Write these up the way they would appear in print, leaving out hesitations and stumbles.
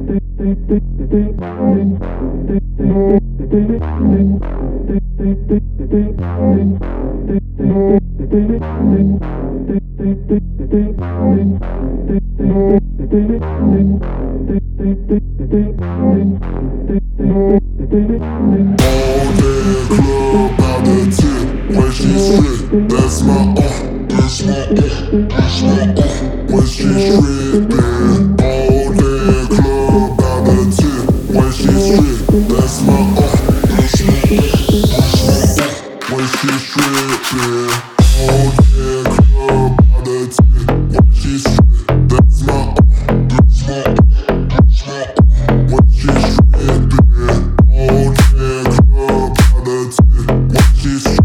When she strip, that's my that's my that's my when she strippin', all day club out the tip. When she strip, that's my that's my when she strippin', all day club out the tip. When she strip, that's my that's my when she strippin', all day club out the tip. When she strip.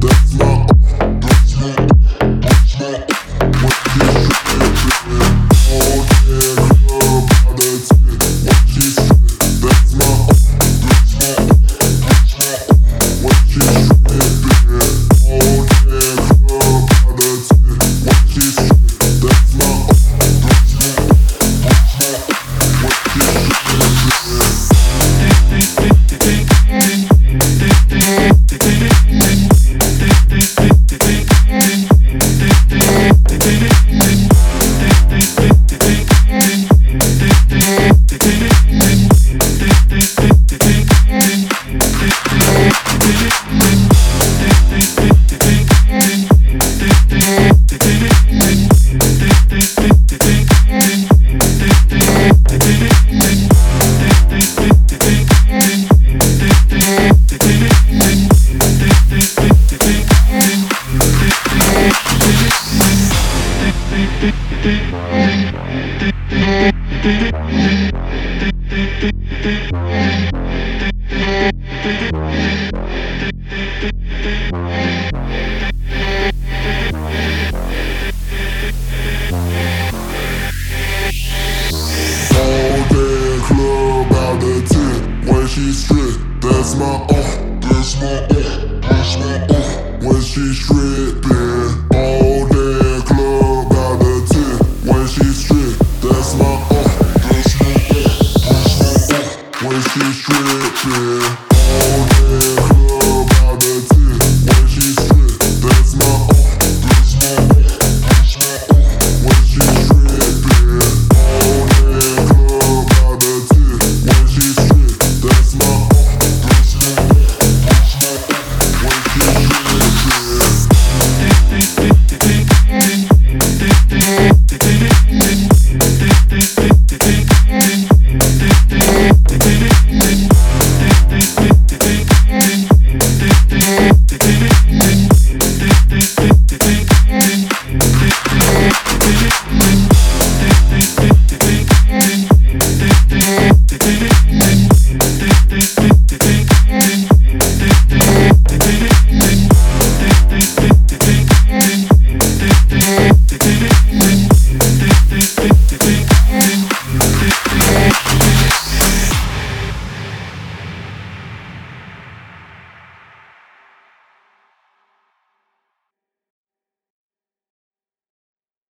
She strip, that's my that's my that's my when she strippin', all day club out the tip. When she strip, that's my that's my when she strippin'.